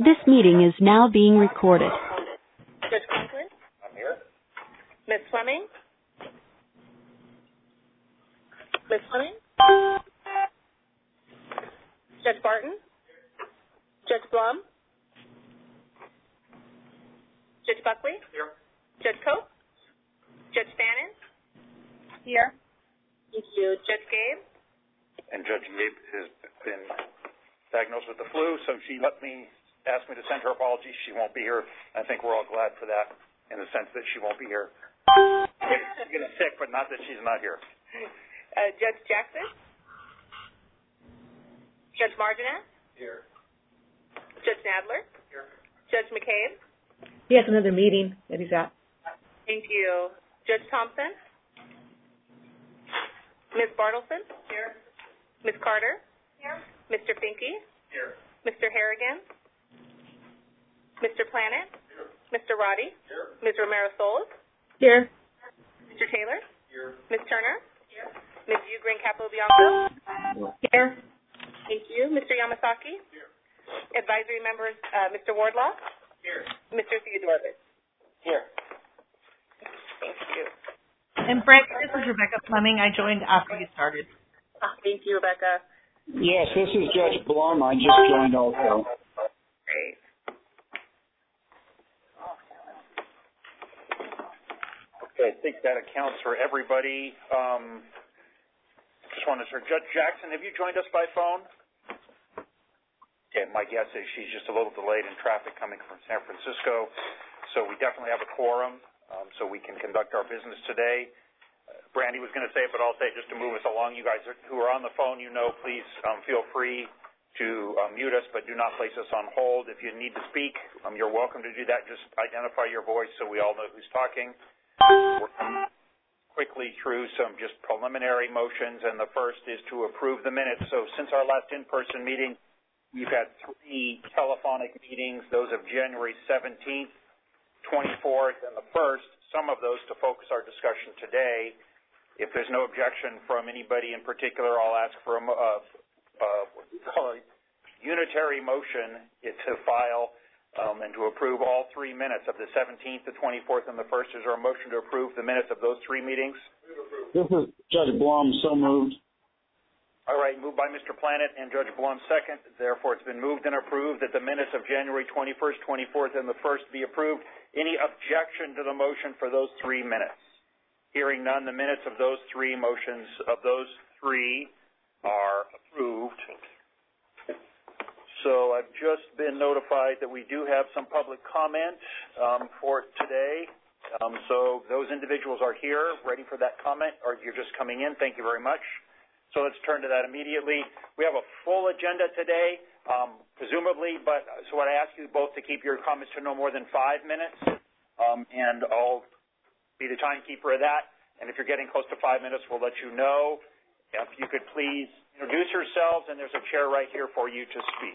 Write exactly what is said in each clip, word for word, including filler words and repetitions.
This meeting is now being recorded. Judge Conklin? I'm here. Miz Fleming? Miz Fleming? Judge Barton? Judge Blum? Judge Buckley? Here. Judge Cope? Judge Fannin? Here. Thank you. Judge Gabe? And Judge Gabe has been diagnosed with the flu, so she let me, asked me to send her apologies. She won't be here. I think we're all glad for that in the sense that she won't be here. She's getting sick, but not that she's not here. Uh, Judge Jackson? Judge Marginet? Here. Judge Nadler? Here. Judge McCabe? He has another meeting that he's at. Thank you. Judge Thompson? Miz Bartleson? Here. Miz Carter? Here. Mister Finke? Here. Mister Harrigan? Mister Planet? Here. Mister Roddy? Here. Miz Romero-Soles? Here. Mister Taylor? Here. Miz Turner? Here. Miz Ugrin Capobianco? Here. Thank you. Mister Yamasaki? Here. Advisory members, uh, Mister Wardlaw? Here. Mister Theodorovich? Here. Thank you. And Frank, this is Rebecca Fleming. I joined after you started. Ah, thank you, Rebecca. Yes, this is Judge Blum. I just joined also. Great. Okay, I think that accounts for everybody. Um, just wanted to, Judge Jackson, have you joined us by phone? Okay, my guess is she's just a little delayed in traffic coming from San Francisco, so we definitely have a quorum, um, so we can conduct our business today. Uh, Brandy was going to say it, but I'll say it just to move us along. You guys are, who are on the phone, you know, please um, feel free to uh, mute us, but do not place us on hold. If you need to speak, um, you're welcome to do that. Just identify your voice so we all know who's talking. We're coming quickly through some just preliminary motions, and the first is to approve the minutes. So since our last in-person meeting, we've had three telephonic meetings, those of January seventeenth, twenty-fourth, and the first, some of those to focus our discussion today. If there's no objection from anybody in particular, I'll ask for a uh, uh, what we call a unitary motion to file um, and to approve all three minutes of the seventeenth, the twenty-fourth, and the first. Is there a motion to approve the minutes of those three meetings? This is Judge Blum, so moved. All right, moved by Mister Planet and Judge Blum second. Therefore, it's been moved and approved that the minutes of January twenty-first, twenty-fourth, and the first be approved. Any objection to the motion for those three minutes? Hearing none, the minutes of those three motions, of those three, are approved. So I've just been notified that we do have some public comment um, for today. Um, so those individuals are here, ready for that comment, or you're just coming in. Thank you very much. So let's turn to that immediately. We have a full agenda today, um, presumably, but so what I ask you both to keep your comments to no more than five minutes, um, and I'll be the timekeeper of that. And if you're getting close to five minutes, we'll let you know. If you could please introduce yourselves, and there's a chair right here for you to speak.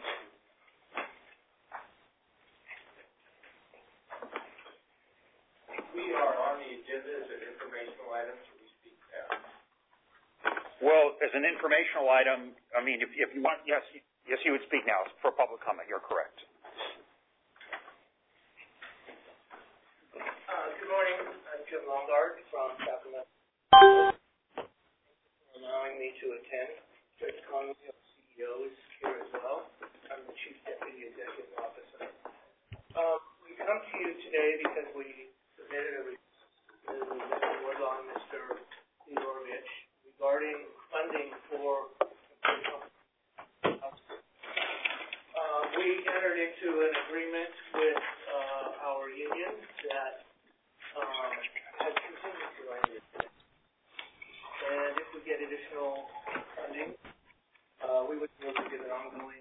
We are on the agenda as an informational item, so we speak now. Well, as an informational item, I mean, if, if you want, yes, yes, you would speak now for public comment. You're correct. Uh, good morning. I'm Jim Longard from Sacramento. Allowing me to attend. Judge Conley, our C E O, is here as well. I'm the Chief Deputy Executive Officer. Um, we come to you today because we submitted a request to Mister Wardlaw and Mister Theodorovich regarding funding for uh, we entered into an agreement with uh, our union that um, has contingency language in it. And if we get additional funding, uh, we would be able to give an ongoing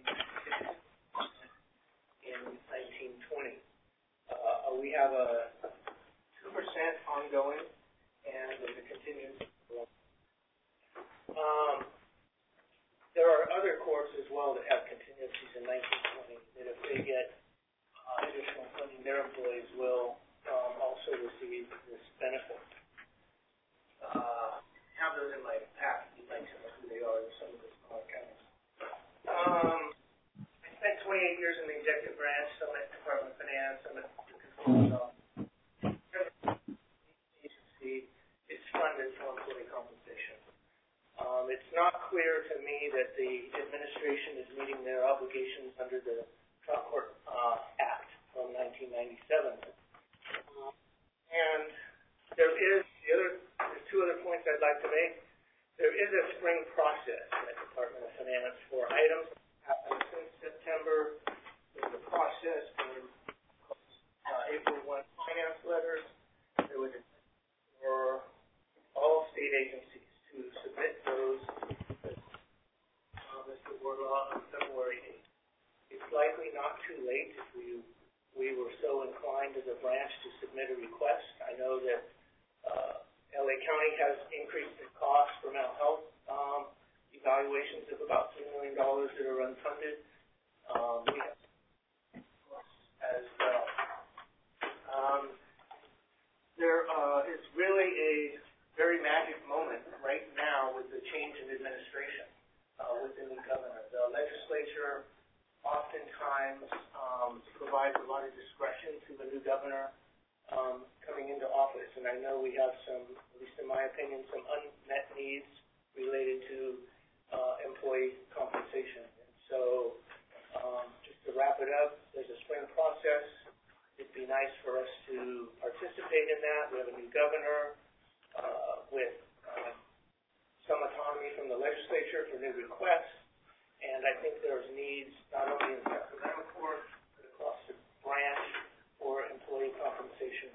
in nineteen twenty. Uh, we have a two percent ongoing, and there's a contingency. Um, there are other courts as well that have contingencies in nineteen twenty that if they get uh, additional funding, their employees will um, also receive this benefit. Uh, have those in my past. You'd like to know who they are in some of the smaller counties. Um, twenty-eight years in the executive branch, some at Department of Finance, some at the Controller's Office. Every agency is funded for employee compensation. Um, it's not clear to me that the administration is meeting their obligations under the Trial Court uh, Act from nineteen ninety-seven. Uh, and there is the other, there's two other points I'd like to make. There is a spring process at the Department of Finance for items that happened since September. There's a process for uh, April first finance letters. There was a for all state agencies to submit those uh, Mister Wardlaw on February eighth. It's likely not too late if we we were so inclined as a branch to submit a request. I know that uh, L A County has increased its costs for mental health um, evaluations of about three million dollars that are unfunded. Um, we have as well. Um, there uh, is really a very magic moment right now with the change in administration uh, with the new governor. The legislature oftentimes um, provides a lot of discretion to the new governor um, coming into office, and I know we have some, at least in my opinion, some unmet needs related to uh, employee compensation. And so, um, just to wrap it up, there's a spring process. It'd be nice for us to participate in that. We have a new governor uh, with uh, some autonomy from the legislature for new requests. And I think there's needs not only in the Sacramento court, but across the branch for employee compensation.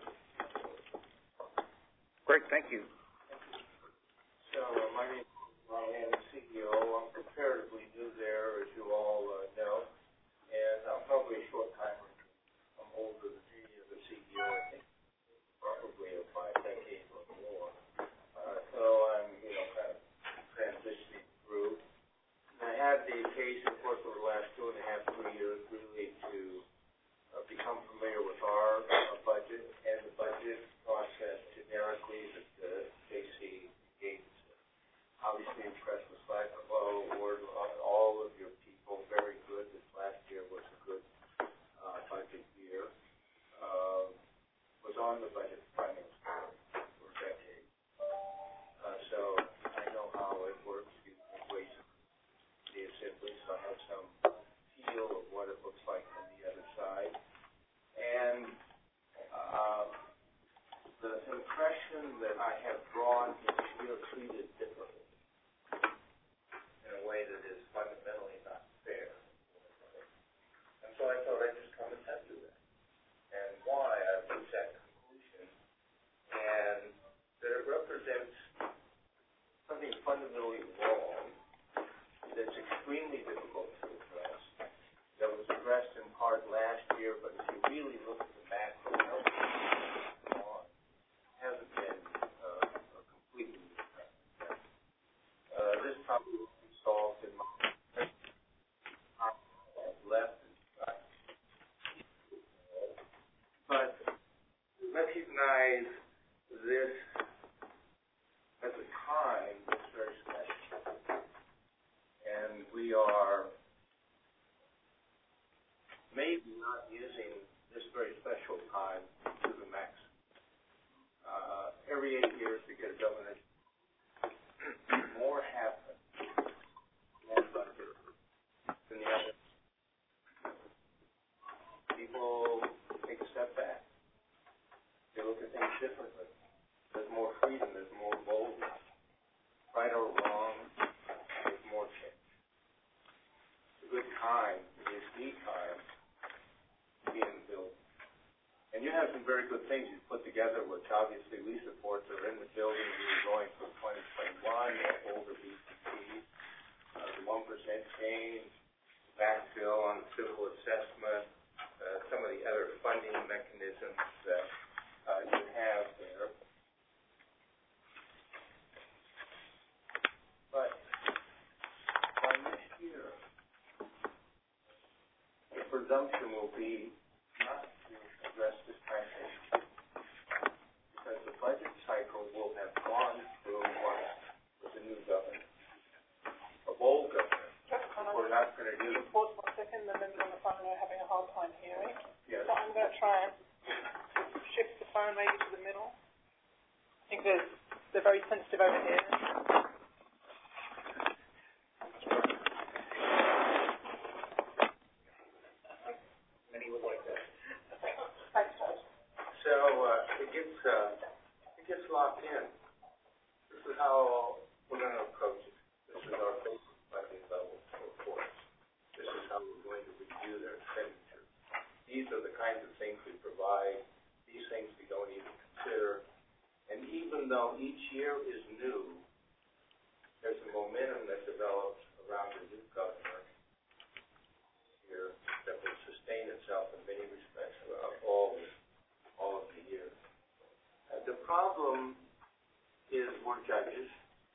Great, thank you. So uh, my name is Ron Hannon, C E O. I'm comparatively new there, as you all uh, know, and I'm probably a short timer. I'm older than any of the C E O, I think, probably of five decades or more. Uh, so I'm, you know, kind of transitioning through. I had the occasion, of course, over the last two and a half, three years, really to uh, become familiar with our uh, budget and the budget process generically that uh, J C Gates obviously impressed with Slacklow, Ward, all of your people, very good. This last year was a good uh, budget year. Uh, was on the budget finance board for decades. Uh, so I know how it works. The assembly, so I have some feel of what it looks like from the other side. And uh, the impression that I have drawn is we are treated differently in a way that is fundamentally not fair. And so I thought I'd just come and tell you that. And why I've reached that conclusion. And that it represents something fundamentally wrong that's extremely difficult to address, that was addressed in part last year, but if you really look at the macro health on, hasn't been uh, completely addressed. Uh, this problem will be solved in my left and right. But recognize this as a time that's very special. And we are maybe not using this very special time to the max. Uh, every eight years we get a government. More happen, more budget than the other. People take a step back. They look at things differently. There's more freedom. There's more boldness. Right or wrong, there's more change. Good time, it is the time to be in the building. And you have some very good things you've put together, which obviously we support. They're in the building. We're going from twenty twenty-one, older B P P, uh, the one percent change, backfill on civil assessment, uh, some of the other funding mechanisms that uh, you have there. But by next year, the presumption will be not to address this kind of issue because the budget cycle will have gone through what with the new governor, a bold governor. We're not going to do. Pause one second, and then gets, uh, it gets locked in. This is how we're going to approach it. This is our basic funding level for courts. This is how we're going to review their expenditures. These are the kinds of things we provide. These things we don't even consider. And even though each year is new, there's a momentum that develops around the new governor here that will sustain itself in many respects throughout all the, all of the years. Uh, the problem is we're judges,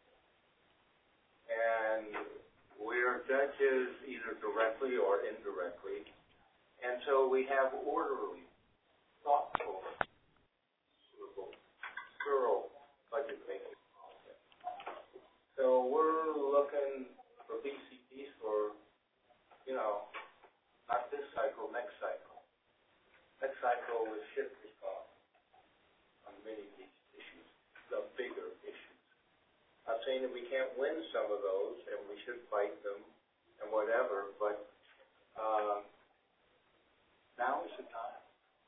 and we're judges either directly or indirectly, and so we have orderly, thoughtful, thorough budget making process. So we're looking for B C Ps for, you know, not this cycle, next cycle. Next cycle with shift response on many of these issues, the bigger issues. I'm saying that we can't win some of those, and we should fight them and whatever, but uh, now is the time.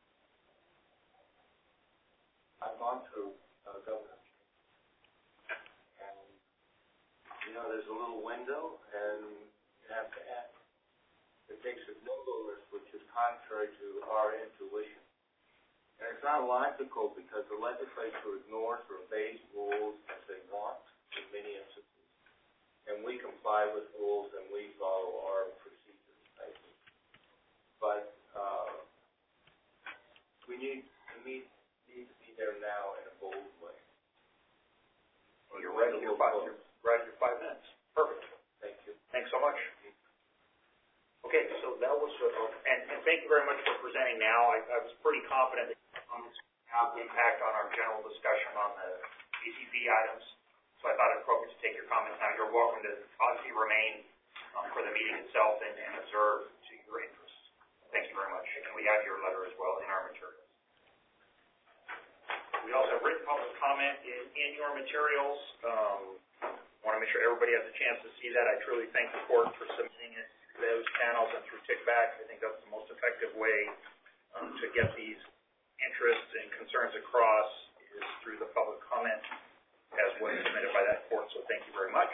I've gone through uh, governor, and you know, there's a little window, and you have to act. It takes a nimbleness which is contrary to our intuition. And it's not logical because the legislature ignores or obeys rules as they want in many instances. And we comply with rules and we follow our procedures, I think. But uh, we need to meet, need to be there now in a bold way. Well, you're right at your five, you're right at your five minutes. Perfect. Thank you. Thanks so much. Okay, so that was, uh, and, and thank you very much for presenting now. I, I was pretty confident that your comments have impact on our general discussion on the B C P items, so I thought it appropriate to take your comments now. You're welcome to obviously remain um, for the meeting itself and, and observe to your interests. Thank you very much. And we have your letter as well in our materials. We also have written public comment in, in your materials. Um, want to make sure everybody has a chance to see that. I truly thank the court for submitting it through those channels and through Tickback. I think that's the most effective way um, to get these interests and concerns across is through the public comment as was submitted by that court. So thank you very much.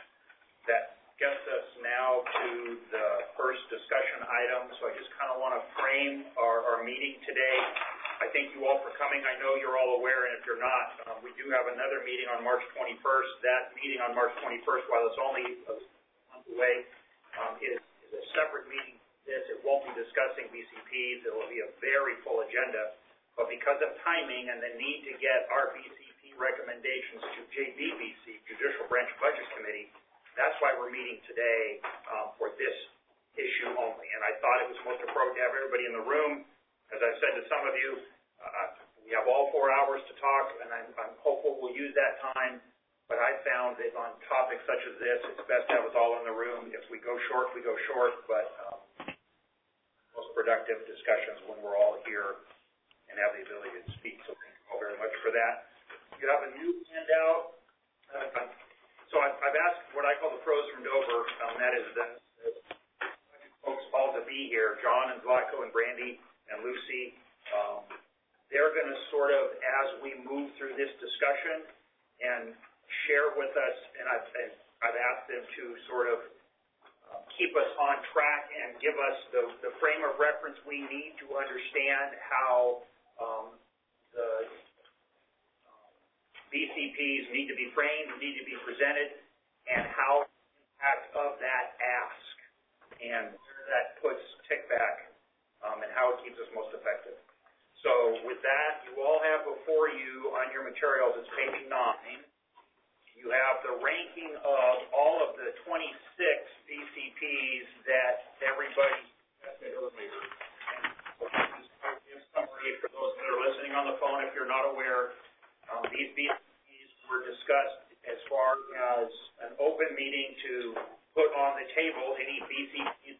That gets us now to the first discussion item. So I just kind of want to frame our, our meeting today. I thank you all for coming. I know you're all aware, and if you're not, um, we do have another meeting on March twenty-first. That meeting on March twenty-first, while it's only a month away, um, is, is a separate meeting. This it won't be discussing B C Ps. It will be a very full agenda. But because of timing and the need to get our B C P recommendations to J B B C, Judicial Branch Budget Committee, that's why we're meeting today um, for this issue only. And I thought it was most appropriate to have everybody in the room. As I've said to some of you, uh, we have all four hours to talk, and I'm, I'm hopeful we'll use that time. But I found that on topics such as this, it's best to have us all in the room. If we go short, we go short. But um, most productive discussions when we're all here and have the ability to speak. So thank you all very much for that. You have a new handout. Uh, so I've, I've asked what I call the pros from Dover. Um, that is the, the folks all to be here, John and Zlatko and Brandy and Lucy. Um, they're going to sort of, as we move through this discussion, and share with us, and I've, and I've asked them to sort of uh, keep us on track and give us the, the frame of reference we need to understand how um, the um, B C Ps need to be framed, need to be presented, and how the impact of that ask and where that puts Tickback um, and how it keeps us most effective. So with that, you all have before you on your materials, it's page nine. You have the ranking of all of the twenty-six B C Ps that everybody discussed earlier. And in summary, for those that are listening on the phone, if you're not aware, um, these B C Ps were discussed as far as an open meeting to put on the table any B C Ps.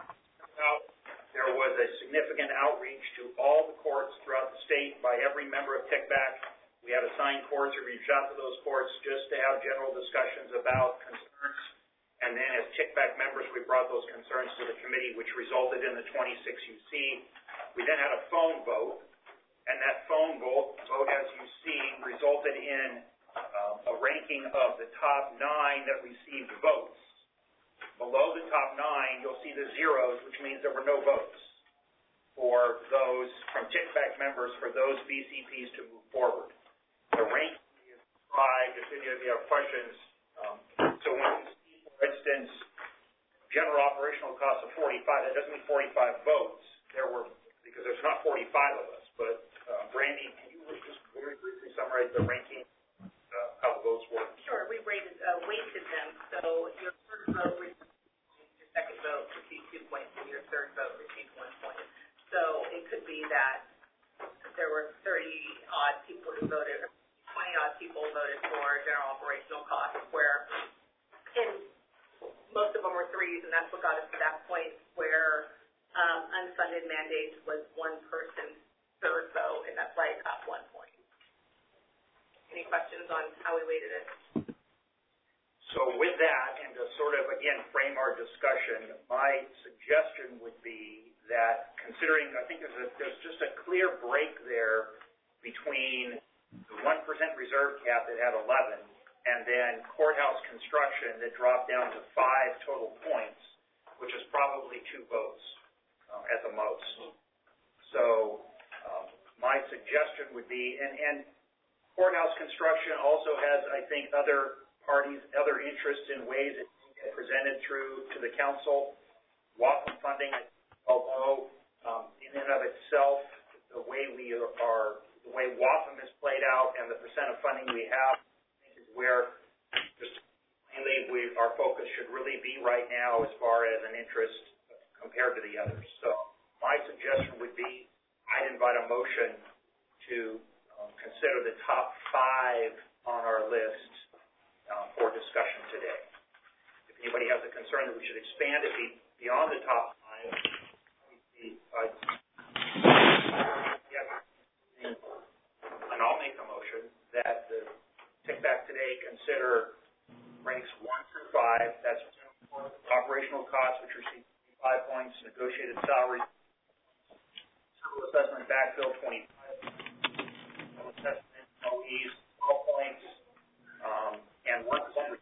There was a significant outreach to all the courts throughout the state by every member of Tickback. We had assigned courts who reached out to those courts just to have general discussions about concerns. And then as Tickback members, we brought those concerns to the committee, which resulted in the twenty-six U C. We then had a phone vote And that phone vote, vote as you've seen, resulted in uh, a ranking of the top nine that received votes. Below the top nine, you'll see the zeros, which means there were no votes for those, from TICFAC members, for those B C Ps to move forward. The ranking is described, if any of you have questions. Um, so when you see, for instance, general operational costs of forty-five, that doesn't mean forty-five votes. There were, because there's not forty-five of us, but uh, Brandy, can you just very briefly summarize the ranking, uh, how the votes work? Sure. We rated, uh, weighted them. So your first vote received, your second vote received two points, and your third vote received one point. So it could be that there were thirty-odd people who voted, or twenty-odd people voted for general operational costs, where in most of them were threes, and that's what got us to that point where um, unfunded mandates was one person's third vote, and that's why it got one point. Any questions on how we weighted it? So with that, and to sort of, again, frame our discussion, my suggestion would be that considering, I think there's, a, there's just a clear break there between the one percent reserve cap that had eleven and then courthouse construction that dropped down to five total points, which is probably two votes um, at the most. So um, my suggestion would be, and, and courthouse construction also has, I think, other parties, other interests in ways it can get presented through to the council. W A F M funding, although um, in and of itself, the way we are, the way W A F M is played out and the percent of funding we have, is where just mainly we, our focus should really be right now as far as an interest compared to the others. So my suggestion would be I'd invite a motion to um, consider the top five on our list uh, for discussion today. If anybody has a concern that we should expand it beyond the top five, uh, yeah, and I'll make a motion that the TICFAC today consider ranks one through five. That's operational costs, which receive five points, negotiated salaries, civil assessment backfill twenty-five, civil assessment O Es twelve points, um, and one percent.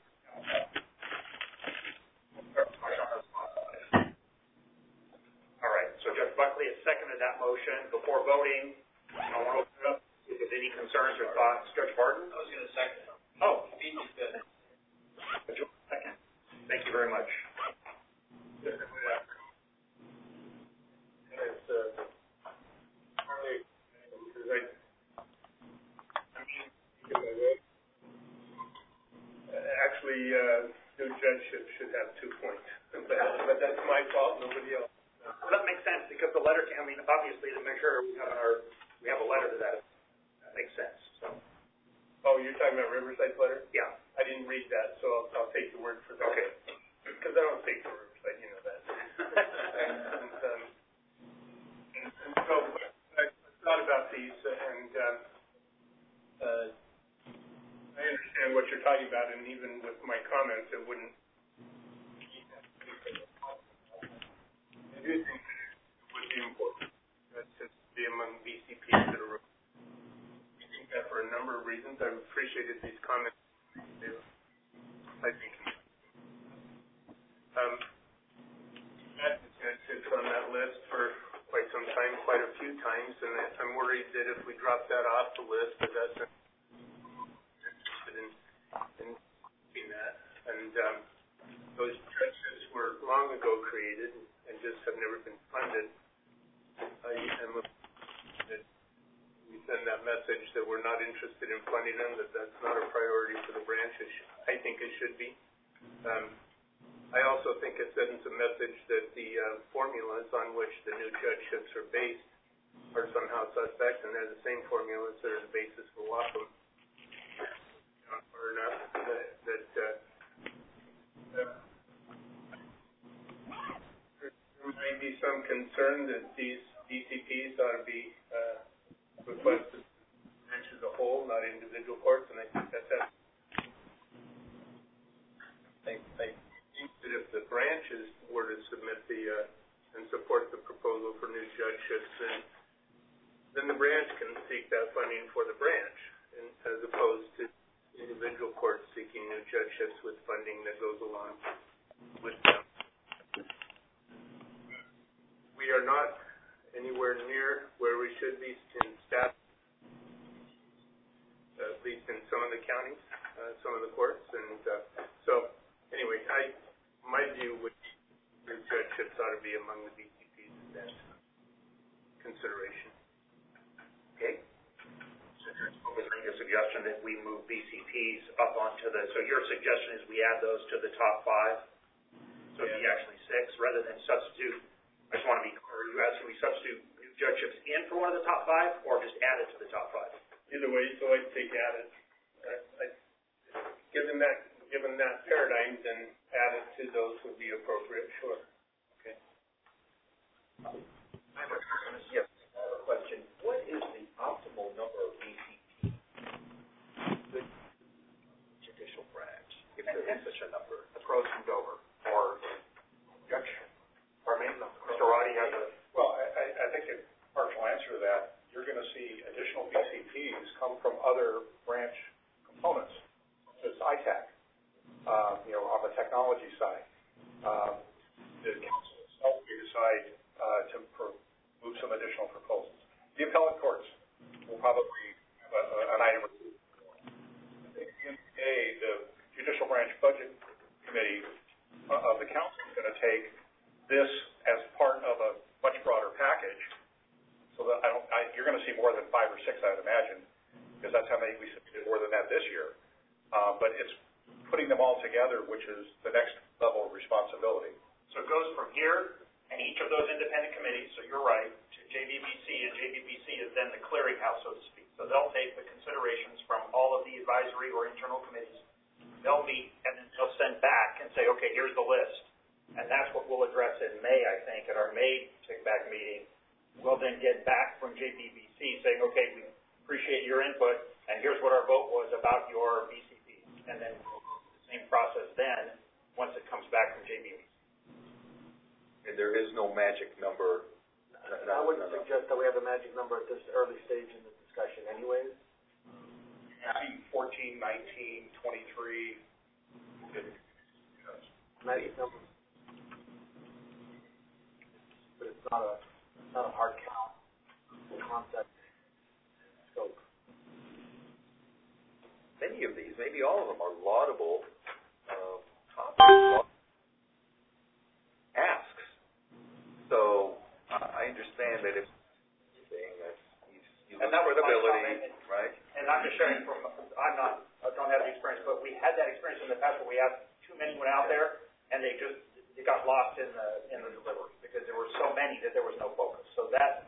All right. So Judge Buckley has seconded that motion. Before voting, I want to open it up if there's any concerns or thoughts. Judge Barton? I was going to second. Oh, Steve is good. Second. Thank you very much. It's, uh, partly because I, I mean, actually, uh, new judgeship should have two points, but, but that's my fault, nobody else. Well, that makes sense because the letter, I mean, obviously to make sure we have our, we have a letter to that. That makes sense. So. Oh, you're talking about Riverside's letter? Yeah. I didn't read that, so I'll, I'll take your word for that. Okay. Because I don't take the Riverside, you know that. and, and, um, and, and so I thought about these, and um, uh, I understand what you're talking about, and even with my comments, it wouldn't. I do think that it would be important that to be among B C Ps that are. I think that for a number of reasons. I've appreciated these comments. I think. Um, Matt sits on that list for quite some time, quite a few times, and I'm worried that if we drop that off the list, that that's interested in, in doing that. And um, those judges were long ago created and just have never been funded. I am that we send that message that we're not interested in funding them, that that's not a priority for the branch. It should, I think it should be. Um, I also think it sends a message that the uh, formulas on which the new judgeships are based are somehow suspect, and they're the same formulas that are the basis for W A F M. Or enough that, that uh, uh, there might be some concern that these D C Ps ought to be uh, requested branch as a whole, not individual courts, and I think that that's. I, I think that if the branches were to submit the uh, and support the proposal for new judgeships, then then the branch can seek that funding for the branch, and, as opposed to individual courts seeking new judgeships with funding that goes along with them. We are not anywhere near where we should be in staff, at least in some of the counties, uh, some of the courts, and uh, so anyway, I my view would be new judgeships ought to be among the B C Ps in that consideration. Okay. So we're making a suggestion that we move B C Ps up onto the, so your suggestion is we add those to the top five? So it'd be actually six rather than substitute. I just want to be clear. Are you asking we substitute new judgeships in for one of the top five or just add it to the top five? Either way, so I'd take added. I, I, given that given that paradigm, then added to those would be appropriate. Sure. Okay. I have a yes, I have a question. What is the optimal number of B C Ps the judicial branch, if there is such a number? The pros from Dover or objection. Pardon me? Mister Roddy has a. Well, I, I, I think a partial answer to that, you're going to see additional B C Ps come from other branch components, such as I TAC, uh, you know, on the technology side. Um, the council itself may decide uh, to pro- move some additional proposals. The appellate courts will probably have a, a, an item or two. I think at the end of the day, the Judicial Branch Budget Committee uh, of the council is going to take this as part of a much broader package. So that I don't, I, you're going to see more than five or six, I would imagine, because that's how many we submitted more than that this year. Uh, but it's putting them all together, which is the next level of responsibility. So it goes from here, and each of those independent committees, so you're right, to J B B C, and J B B C is then the clearinghouse, so to speak. So they'll take the considerations from all of the advisory or internal committees. They'll meet, and then they'll send back and say, okay, here's the list. And that's what we'll address in May, I think, at our May take-back meeting. We'll then get back from J B B C saying, okay, we appreciate your input, and here's what our vote was about your B C P. And then the same process then, once it comes back from J B B C. And there is no magic number. I wouldn't suggest that we have a magic number at this early stage in the discussion anyways. fourteen, nineteen, twenty-three. Magic number. But it's not a, it's not a hard count concept scope. Many of these, maybe all of them, are laudable uh, topics, asks. So uh, I understand that if you're saying that you, you and that was my ability, comment, right? And I'm just sharing from, I'm not, I don't have the experience, but we had that experience in the past where we had too many went out there, and they just, they got lost in the, in the delivery, because there were so many that there was no focus. So that,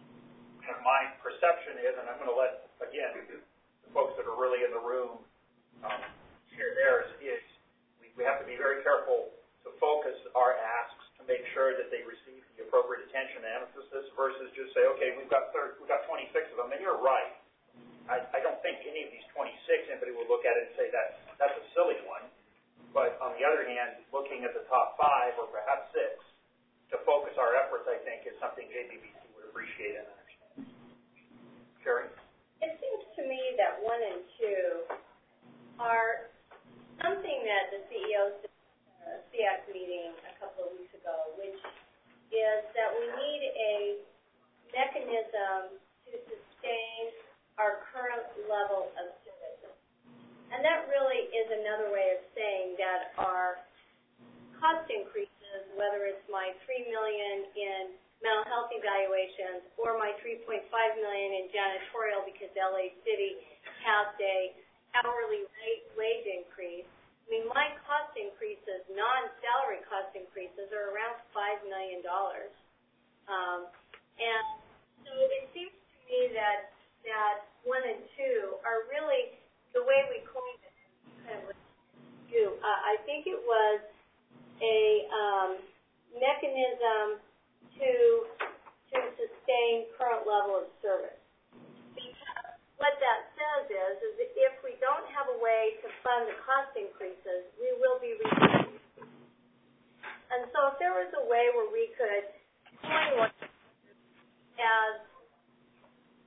my perception is, and I'm going to let, again, the folks that are really in the room um, share theirs, is we, we have to be very careful to focus our asks to make sure that they receive the appropriate attention and emphasis versus just say, okay, we've got thirty, we've got twenty-six of them, and you're right. I, I don't think any of these twenty-six, anybody will look at it and say that that's a silly one. But on the other hand, looking at the top five or perhaps six to focus our efforts, I think, is something J B B C would appreciate and understand. Sherry? It seems to me that one and two are something that the C E Os did at a C I A C meeting a couple of weeks ago, which is that we need a mechanism to sustain our current level of service. And that really is another way of saying that our cost increases, whether it's my three million dollars in mental health evaluations or my three point five million dollars in janitorial because L A City has a hourly rate wage increase. I mean, my cost increases, non-salary cost increases, are around five million dollars. Um, and so it seems to me that that one and two are really the way we coined it. Kind of do. Uh, I think it was a um, mechanism to to sustain current level of service. Because what that says is, is that if we don't have a way to fund the cost increases, we will be reducing. And so if there was a way where we could coin one as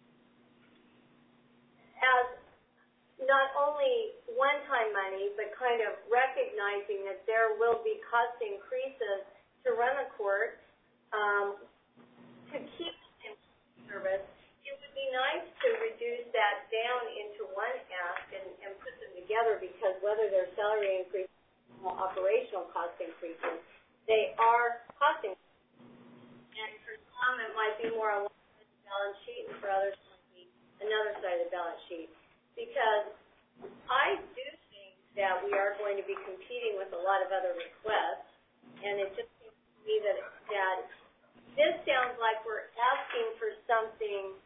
money, but kind of recognizing that there will be cost increases to run a court, um, to keep in service. It would be nice to reduce that down into one ask and, and put them together, because whether they're salary increases or operational cost increases, they are cost increases. And for some, it might be more on one side of the balance sheet, and for others, it might be another side of the balance sheet. Because I do think that we are going to be competing with a lot of other requests, and it just seems to me that, that this sounds like we're asking for something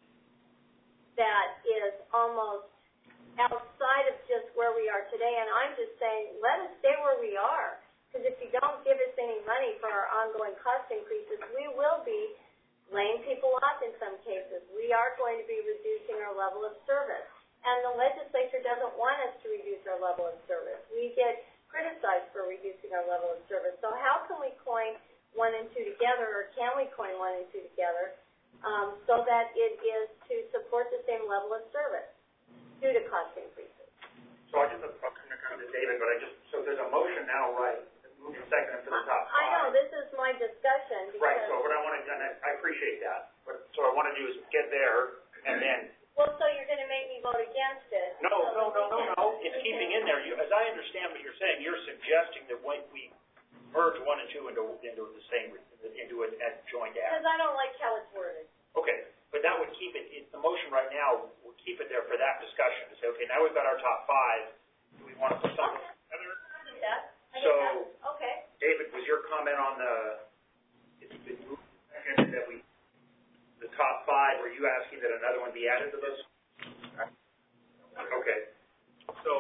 that is almost outside of just where we are today, and I'm just saying, let us stay where we are, because if you don't give us any money for our ongoing cost increases, we will be laying people off in some cases. We are going to be reducing our level of service, and the legislature doesn't want us to reduce our level of service. We get criticized for reducing our level of service. So how can we coin one and two together, or can we coin one and two together, um, so that it is to support the same level of service due to cost increases? So I just, I'll come to David, but I just, so there's a motion now, right, moving second into the top five. I know, this is my discussion. Because right, so what I want to, and I, I appreciate that, but so what I want to do is get there, and then. Well, so you're going to make me vote against it? No, no, no, no, no, it's keeping in there. You, as I understand what you're saying, you're suggesting that when we merge one and two into, into the same, into a, a joint act. Because I don't like how it's worded. Okay, but that would keep it, it, the motion right now would keep it there for that discussion, to say, okay, now we've got our top five, do we want to put something okay. together? I get that. I so, get that. Okay. David, was your comment on the, it's been moved second that we, the top five, were you asking that another one be added to this? Okay. So,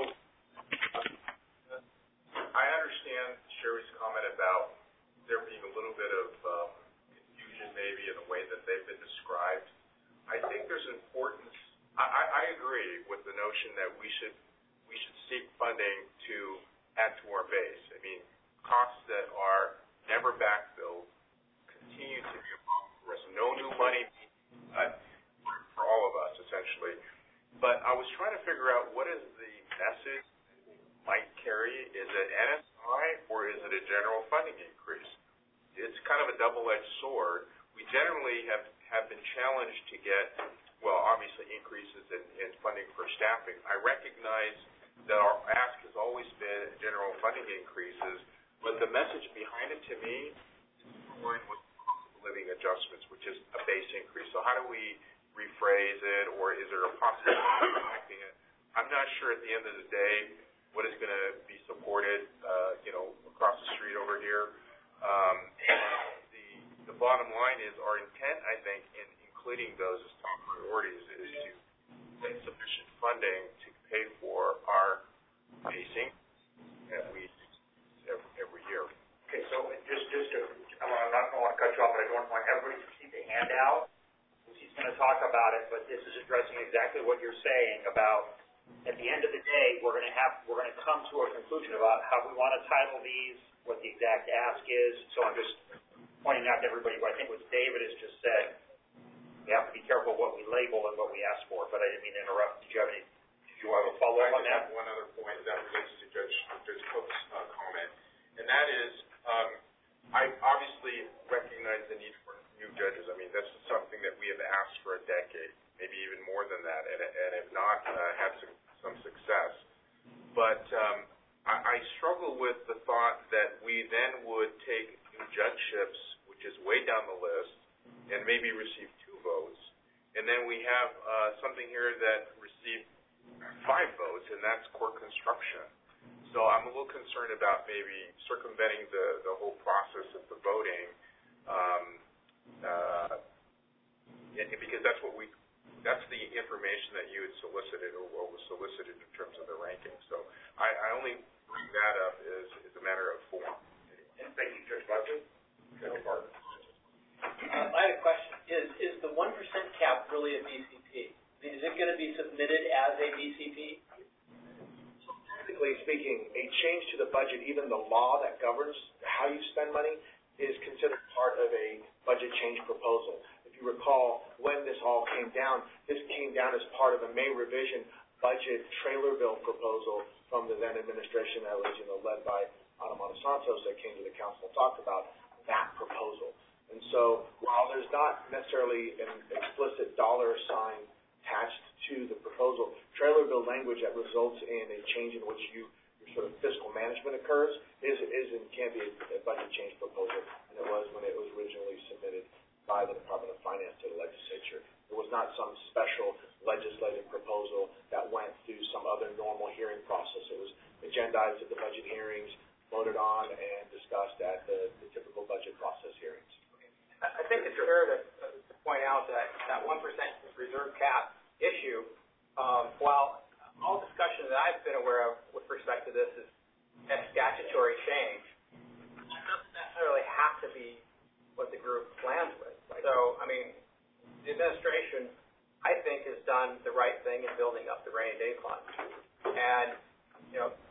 I understand Sherry's comment about there being a little bit of um, confusion maybe in the way that they've been described. I think there's importance, I, I, I agree with the notion that we should we should seek funding to add to our base. I mean, costs that are never backfilled continue to be a problem for us. No new money uh, for all of us, essentially. But I was trying to figure out, what is the message might carry? Is it N S I or is it a general funding increase? It's kind of a double-edged sword. We generally have, have been challenged to get, well, obviously increases in, in funding for staffing. I recognize that our ask has always been general funding increases, but the message behind it to me is aligned with cost of living adjustments, which is a base increase. So how do we rephrase it, or is there a possibility of reflecting it? I'm not sure at the end of the day what is going to be supported, uh, you know, across the street over here. Um, the, the bottom line is our intent, I think, in including those as top priorities is to get sufficient funding to pay for our basing that we every, every year. Okay, so just, just to, I'm not going to want to cut you off, but I don't want everybody to see the handout. He's going to talk about it, but this is addressing exactly what you're saying about, at the end of the day, we're going to have, we're going to come to a conclusion about how we want to title these, what the exact ask is. So I'm just pointing out to everybody what I think what David has just said. We have to be careful what we label and what we ask for, but I didn't mean to interrupt. Did you have any, did you have a follow-up on that? One other point that relates to Judge, Judge Cook's uh, comment, and that is, um, I obviously recognize the need for new judges. I mean, that's something that we have asked for a decade, maybe even more than that, and, and have not uh, had some, some success. But um, I, I struggle with the thought that we then would take new judgeships, which is way down the list, and maybe receive two votes, and then we have uh, something here that received five votes, and that's court construction. So I'm a little concerned about maybe circumventing the, the whole process of the voting, um, uh, because that's what we, that's the information that you had solicited or what was solicited in terms of the ranking. So I, I only bring that up as, as a matter of form. And thank you, Judge Buckley. Judge Barton. Uh, I had a question. Is is the one percent cap really a B C P? I mean, is it going to be submitted as a B C P? Technically speaking, a change to the budget, even the law that governs how you spend money, is considered part of a budget change proposal. If you recall, when this all came down, this came down as part of a May revision budget trailer bill proposal from the then administration that was, you know, led by Ana Santos that came to the council and talked about that proposal. And so while there's not necessarily an explicit dollar sign attached to the proposal, trailer bill language that results in a change in which you, your sort of fiscal management occurs is, is and can be a, a budget change proposal, and it was when it was originally submitted by the Department of Finance to the legislature. It was not some special legislative proposal that went through some other normal hearing process. It was agendized at the budget hearings, voted on, and discussed at the, the typical budget process hearings. I think it's fair to, to point out that that one percent reserve cap issue, um, while all discussion that I've been aware of with respect to this is a statutory change, it doesn't necessarily have to be what the group plans with. Right. So, I mean, the administration, I think, has done the right thing in building up the rainy day fund. And, you know,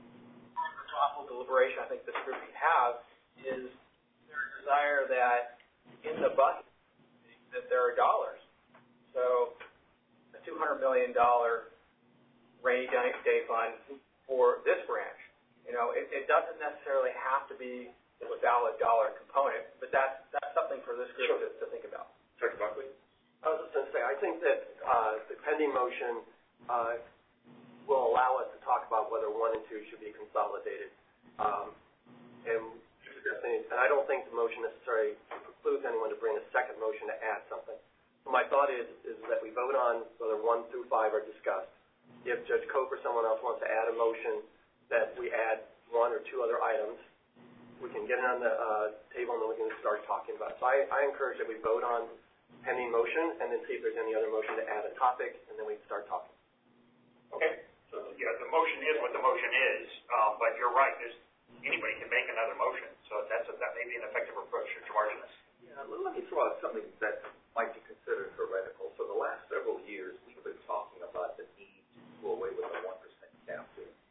the thoughtful deliberation I think this group can have is their desire that in the budget that there are dollars. So a two hundred million dollars rainy day fund for this branch. You know, it, it doesn't necessarily have to be a valid dollar component, but that's that's something for this group to, to think about. Doctor Buckley? I was just going to say, I think that uh, the pending motion uh, will allow us to talk about whether one and two should be consolidated. Um, and And I don't think the motion necessarily precludes anyone to bring a second motion to add something. So my thought is, is that we vote on whether one through five are discussed. If Judge Cope or someone else wants to add a motion that we add one or two other items, we can get it on the uh, table and then we can start talking about it. So I, I encourage that we vote on pending motion and then see if there's any other motion to add a topic, and then we can start talking. Okay. So, yeah, the motion is what the motion is, um, but you're right. There's anybody can make another motion, so that's a, that may be an effective approach to Marginus. Yeah, let me throw out something that might be considered heretical. For the last several years, we've been talking about the need to do away with the one percent cap.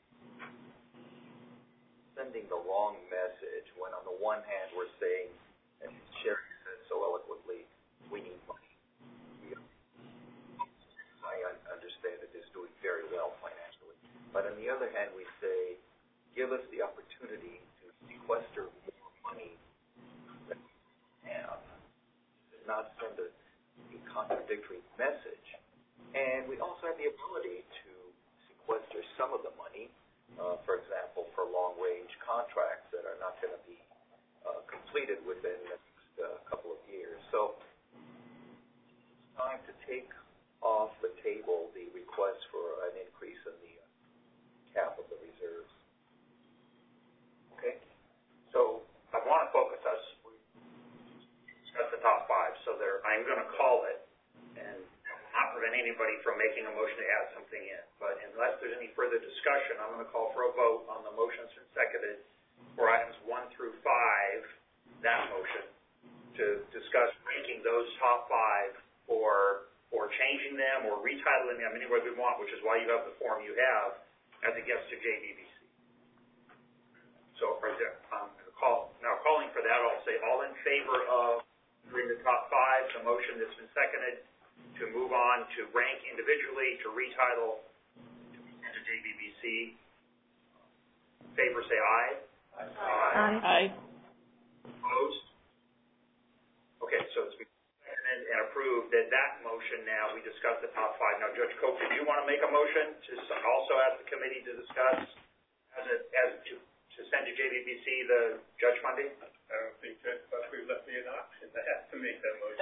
Sending the wrong message when on the one hand we're saying, and Sherry said so eloquently, we need money. We, I un- understand that it's doing very well financially. But on the other hand, we say, give us the opportunity to sequester more money than we have. Does not send a, a contradictory message. And we also have the ability to sequester some of the money, uh, for example, for long-range contracts that are not going to be uh, completed within the next uh, couple of years. So it's time to take off the table the request for an increase in the uh, cap of the reserves. Okay. So I want to focus us. We discussed the top five, so there. I'm going to call it, and not prevent anybody from making a motion to add something in. But unless there's any further discussion, I'm going to call for a vote on the motions and seconded for items one through five. That motion to discuss ranking those top five for or changing them or retitling them any way we want, which is why you have the form you have as it gets to J B B C. So right there, um, call, now calling for that, I'll say all in favor of doing the top five, the motion that's been seconded to move on to rank individually, to retitle, to J B B C. In favor, say aye. Aye. Aye. Aye. Opposed? Okay, so it's been seconded and approved that that motion now, we discuss the top five. Now, Judge Cope, did you want to make a motion to also ask the committee to discuss as a, as to to send to J B B C the judge funding? I don't think Judge Buckley left me an option. I have to make that motion.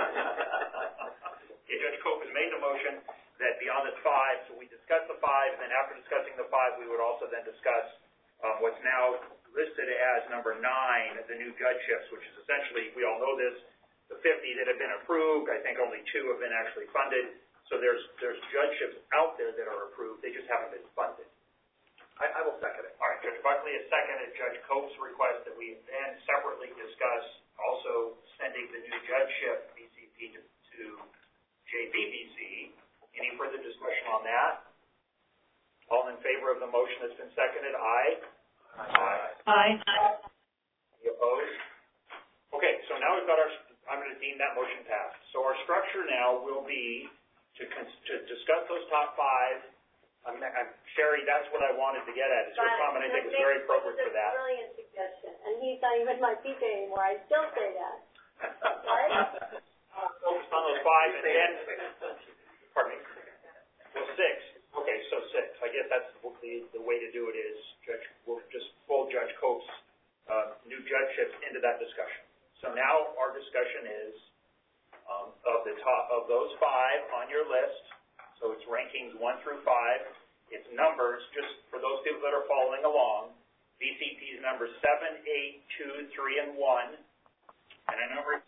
Yeah, Judge Cope has made the motion that beyond the five, so we discuss the five, and then after discussing the five, we would also then discuss um, what's now listed as number nine, the new judgeships, which is essentially, we all know this, the fifty that have been approved. I think only two have been actually funded. So there's there's judgeships out there that are approved. They just haven't been funded. I, I will second it. All right, Judge Buckley has seconded Judge Cope's request that we then separately discuss also sending the new judgeship B C P to, to J B B C. Any further discussion on that? All in favor of the motion that's been seconded, aye? Aye. Aye. Any opposed? Okay, so now we've got our, I'm going to deem that motion passed. So our structure now will be to, to discuss those top five I'm, I'm, Sherry, that's what I wanted to get at, is your comment, I think, is very appropriate for that. That's a brilliant suggestion, and he's not even my P J anymore, I still say that. Right? Focus on those five, and then, pardon me, well, six, okay, so six, I guess that's the, the way to do it is, Judge, we'll just fold Judge Coates' uh, new judgeships into that discussion. So now our discussion is, um, of the top, of those five on your list, so it's rankings one through five. It's numbers, just for those people that are following along. V C Ps numbers seven, eight, two, three, and one. And I know we're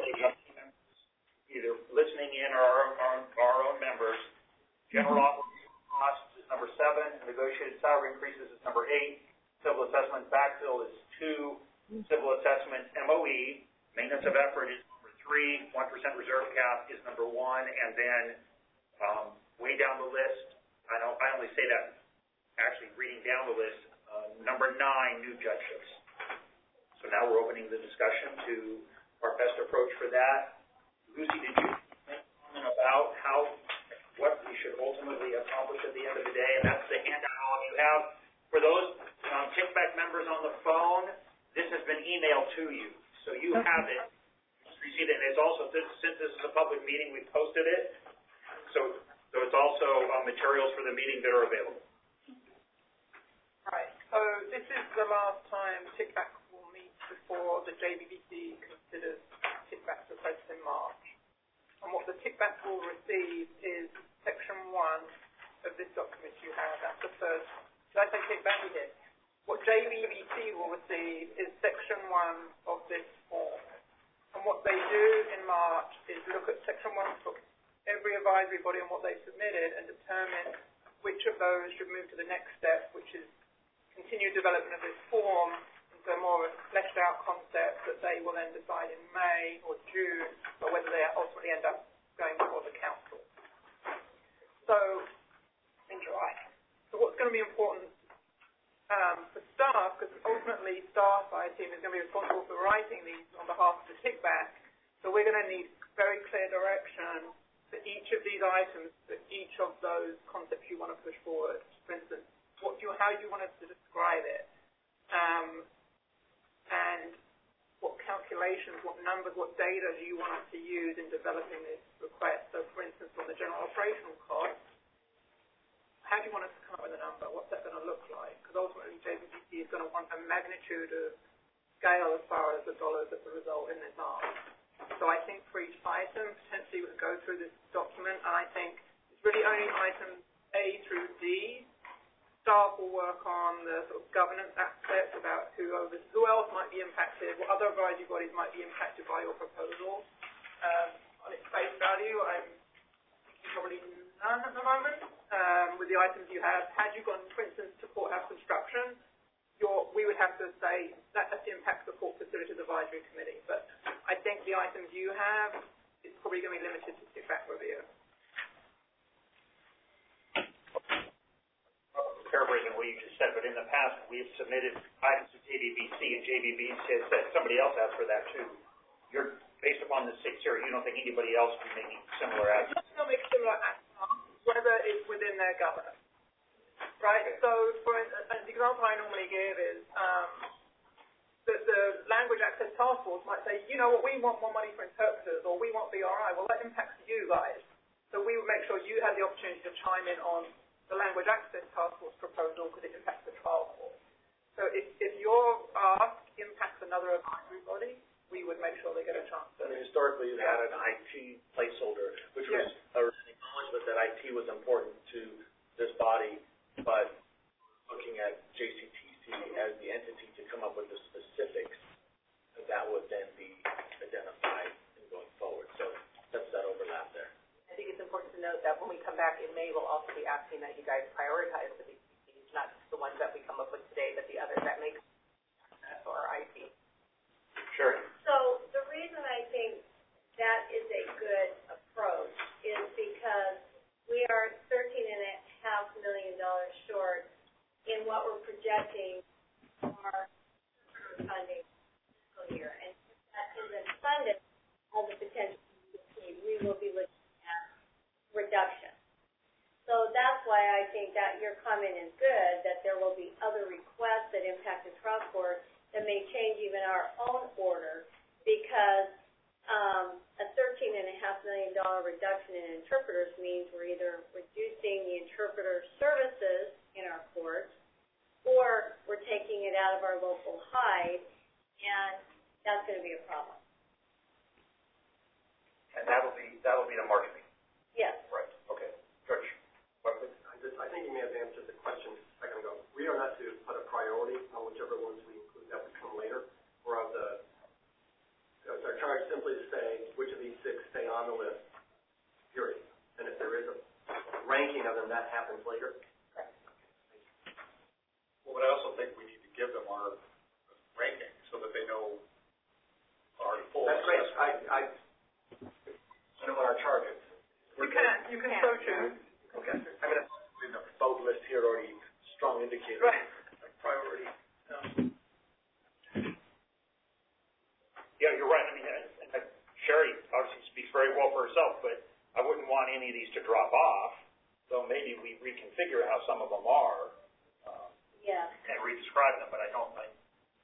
either listening in or our, our, our own members. General operating costs is number seven. Negotiated salary increases is number eight. Civil assessment backfill is two. Civil assessment M O E, maintenance of effort is number three. one percent reserve cap is number one. And then Um, way down the list, I don't, I only say that actually reading down the list, uh, number nine, new judgeships. So now we're opening the discussion to our best approach for that. Lucy, did you make a comment about how, what we should ultimately accomplish at the end of the day? And that's the handout all of you have. For those um, kickback members on the phone, this has been emailed to you. So you have it. Received it. And it's also, since this is a public meeting, we posted it. So, so it's also uh, materials for the meeting that are available. Right. So this is the last time kickback will meet before the J B B C considers kickback requests in March. And what the kickback will receive is section one of this document you have. That's the first. Did I say kickback? We did. What J B B C will receive is section one of this form. And what they do in March is look at section one for every advisory body on what they've submitted and determine which of those should move to the next step, which is continued development of this form into a more fleshed out concept that they will then decide in May or June, or whether they ultimately end up going before the council. So, in July. So what's going to be important um, for staff, because ultimately staff, I assume, is going to be responsible for writing these on behalf of the kickback, so we're going to need very clear direction for each of these items, for each of those concepts you want to push forward. For instance, what do you, how do you want us to describe it? Um, and what calculations, what numbers, what data do you want us to use in developing this request? So, for instance, on the general operational cost, how do you want us to come up with a number? What's that going to look like? Because ultimately, J B B C is going to want a magnitude of scale as far as the dollars that will result in this ask. So I think for each item, potentially we could go through this document, and I think it's really only items A through D. Staff will work on the sort of governance aspects about who over, who else might be impacted, what other advisory bodies might be impacted by your proposal. Um, on its face value, I'm thinking probably none at the moment. Um, with the items you have, had you gone, for instance, to courthouse construction, Your, we would have to say that impacts the Port Facilities Advisory Committee. But I think the items you have is probably going to be limited to kickback review. Paraphrasing what you just said, but in the past we've submitted items to J B B C, and J B B C has said somebody else asked for that too. You're based upon the six here. You don't think anybody else would be making similar actions? They'll make similar actions, whether it's within their governance. Right, okay. So for an, an example I normally give is um, that the Language Access Task Force might say, you know what, we want more money for interpreters, or we want B R I. Well, that impacts you guys. So we would make sure you had the opportunity to chime in on the Language Access Task Force proposal because it impacts the trial court. So if, if your ask impacts another advisory body, we would make sure they get a chance. I mean, historically, you've had an I T placeholder, which was yes. a acknowledgement that I T was important to this body. But looking at J C T C as the entity to come up with the specifics, that would then be identified in going forward. So that's that overlap there. I think it's important to note that when we come back in May, we'll also be asking that you guys prioritize the B C Ps, not just the ones that we come up with today, but the others that make sense for our I T. Sure. So the reason I think that is a good approach is because we are thirteen and a half million dollars short in what we're projecting for funding fiscal year. And if that isn't funded as a potential we will be looking at reduction. So that's why I think that starting is good, that there will be other requests that impact the trial court that may change even our own order, because um, a thirteen and a half million dollar reduction in interpreters means we're either reducing the interpreter services in our courts, or we're taking it out of our local hide, and that's going to be a problem. And that'll be that'll be the March meeting. Yes. Right. Okay. George. I, just, I think you may have answered the question a second ago. We are not to put a priority on whichever ones we include. That would come later. We're on the, so it's our charge simply to say which of these six stay on the list, period. And if there is a ranking of them, that happens later. Correct. Well, but I also think we need to give them our ranking so that they know our full. That's great. I, I, I know what our charge is. You can, you can so choose. Okay. I mean, in the vote list here already strong indicator. Right. Like priority. Um, yeah, you're right. I mean, uh, uh, Sherry obviously speaks very well for herself, but I wouldn't want any of these to drop off. So maybe we reconfigure how some of them are. Um, yeah. And redescribe them, but I don't think.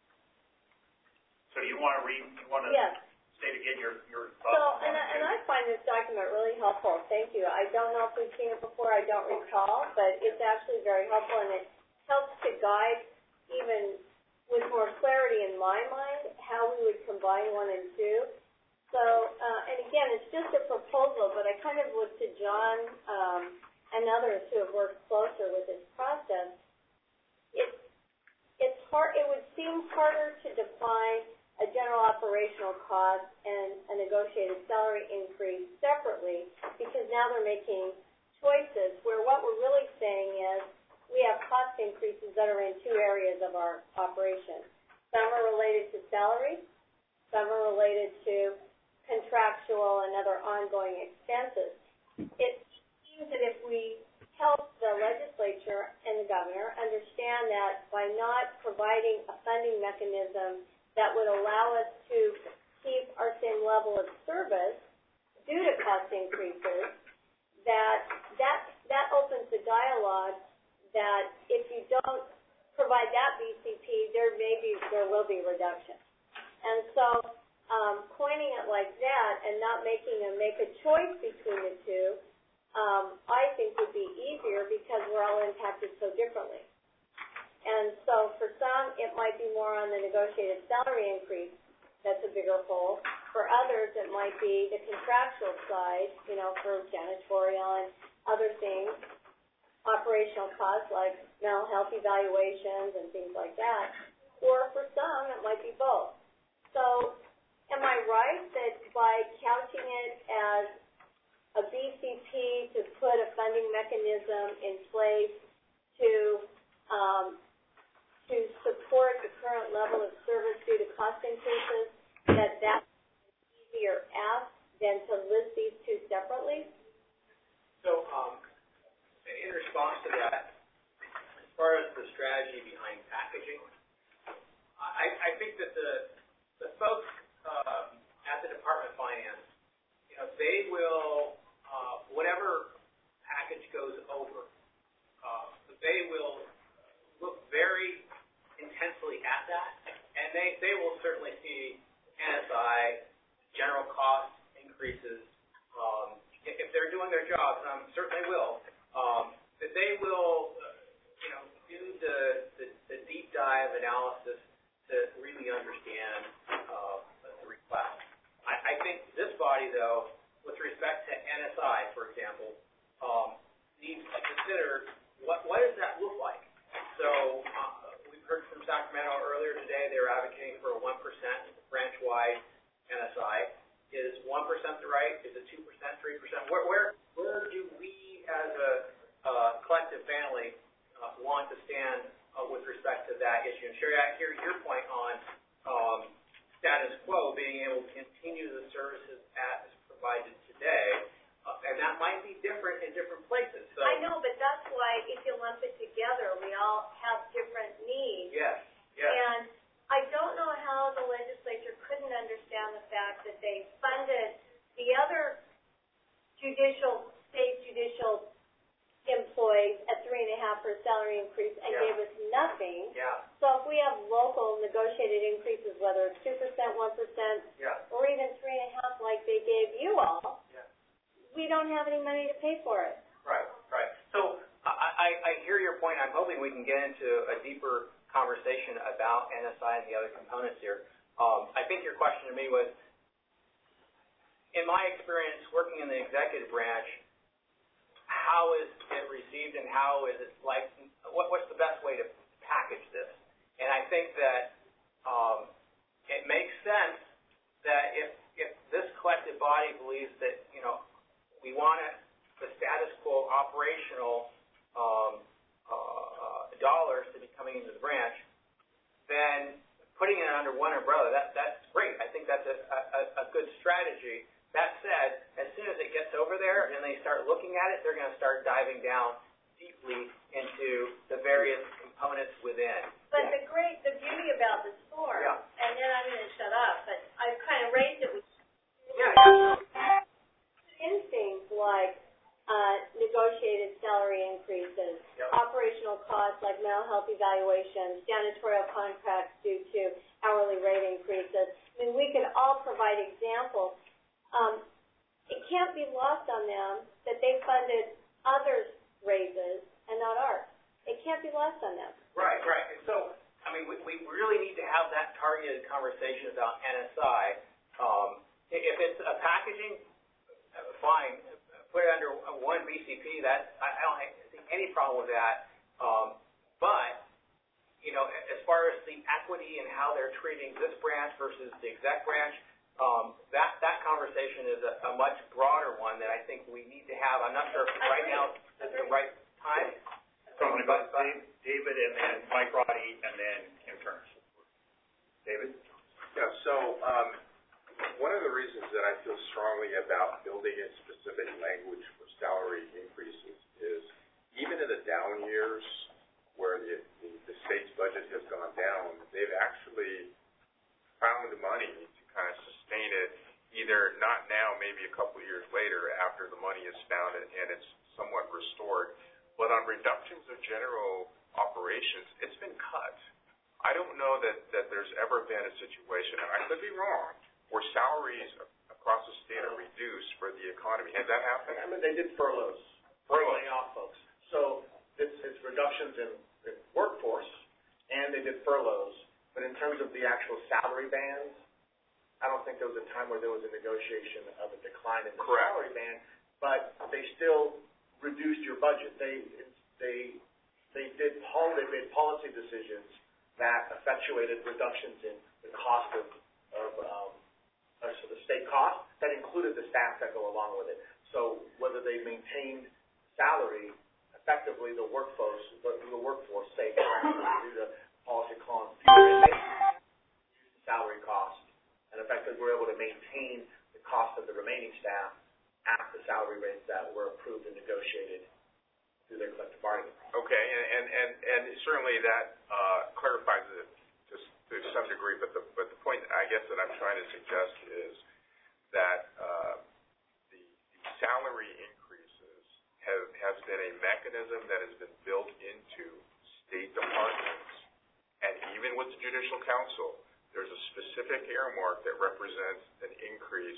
So you want to re? You want to? Yes. State again your, your thoughts. So, and I, and I find this document really helpful. Thank you. I don't know if we've seen it before. I don't recall, but it's actually very helpful, and it helps to guide even with more clarity in my mind how we would combine one and two. So, uh, and again, it's just a proposal, but I kind of look to John um, and others who have worked closer with this process. It, it's hard. It would seem harder to define a general operational cost and a negotiated salary increase separately, because now they're making choices where what we're really saying is we have cost increases that are in two areas of our operation. Some are related to salary, some are related to contractual and other ongoing expenses. It seems that if we help the legislature and the governor understand that by not providing a funding mechanism that would allow us to keep our same level of service due to cost increases, that that that opens the dialogue that if you don't provide that B C P, there may be there will be reduction. And so um, pointing it like that and not making them make a choice between the two, um, I think would be easier because we're all impacted so differently. And so for some, it might be more on the negotiated salary increase that's a bigger hole. For others, it might be the contractual side, you know, for janitorial and other things, operational costs like mental health evaluations and things like that. Or for some, it might be both. So am I right that by couching it as a B C P to put a funding mechanism in place to um, to support the current level of service due to cost increases, that that's an easier ask than to list these two separately? So um, in response to that, as far as the strategy behind packaging, I, I think that the, the folks um, at the Department of Finance, you know, they will, uh, whatever package goes over, uh, they will look very intensely at that, and they, they will certainly see N S I, general cost increases, um, if they're doing their jobs, and um, certainly will, um, that they will, uh, you know, do the, the, the deep dive analysis to really understand uh, the request. I, I think this body, though, with respect to N S I, for example, um, needs to consider what, what does that look like? So uh, we've heard from Sacramento earlier today, they were advocating for a one percent branch-wide N S I. Is one percent the right? Is it two percent, three percent? Where, where, where do we as a uh, collective family uh, want to stand uh, with respect to that issue? And Sherry, I hear your point on um, status quo, being able to continue the services as provided today. Uh, and that might be different in different places. So I know, but that's why if you lump it together, we all have different needs. Yes, yes. And I don't know how the legislature couldn't understand the fact that they funded the other judicial, state judicial employees at three and a half for a salary increase and Yeah. gave us nothing. Yeah. So if we have local negotiated increases, whether it's two percent, one percent, Yeah. or even three and a half like they gave you all, Yeah. we don't have any money to pay for it. Right, right. So I, I, I hear your point. I'm hoping we can get into a deeper conversation about N S I and the other components here. Um, I think your question to me was, in my experience working in the executive branch, how is it received and how is it like, what, what's the best way to package this? And I think that um, it makes sense that if, if this collective body believes that, you know, we want it, the status quo operational um, uh, dollars to be coming into the branch, then putting it under one umbrella, that, that's great. I think that's a, a, a good strategy. That said, as soon as it gets over there and they start looking at it, they're going to start diving down deeply into the various components within. But the great, the beauty about this form, Yeah. and then I'm going to shut up, but I've kind of raised it with Yeah, yeah. in things like uh, negotiated salary increases, Yep. operational costs like mental health evaluations, janitorial contracts due to hourly rate increases. I mean, we could all provide examples. Um, it can't be lost on them that they funded others' raises and not ours. It can't be lost on them. Right, right. And so, I mean, we, we really need to have that targeted conversation about N S I. Um, if it's a packaging, uh, fine, put it under one B C P. That I, I don't see any problem with that. Um, but, you know, as far as the equity and how they're treating this branch versus the exec branch, um, that, that conversation is a, a much broader one that I think we need to have. I'm not sure if right now is the right time. So I'm going to go to David and then Mike Roddy and then Kim Turner. David? Yeah, so um, one of the reasons that I feel strongly about building in specific language for salary increases is even in the down years where the, the, the state's budget has gone down, they've actually found money to kind of sustain it, either not now, maybe a couple of years later after the money is found and, and it's somewhat restored. But on reductions of general operations, it's been cut. I don't know that, that there's ever been a situation, and I could be wrong, where salaries across the state are reduced for the economy. Has that happened? I mean, they did furloughs. Furloughs. Laying off folks. So it's, it's reductions in, in workforce, and they did furloughs. But in terms of the actual salary bands, I don't think there was a time where there was a negotiation of a decline in the Correct. salary band, but they still reduced your budget. They they they did pol- they made policy decisions that effectuated reductions in the cost of of um, uh, so the state cost that included the staff that go along with it. So whether they maintained salary, effectively the workforce the, the workforce say due to policy calling fewer inmates, reduce the salary cost, and effectively we're able to maintain the cost of the remaining staff at the salary rates that were approved and negotiated through their collective bargaining. Okay, and, and, and, and certainly that uh, clarifies it just to some degree, but the, but the point I guess that I'm trying to suggest is that uh, the, the salary increases have, has been a mechanism that has been built into state departments, and even with the Judicial Council, there's a specific earmark that represents an increase,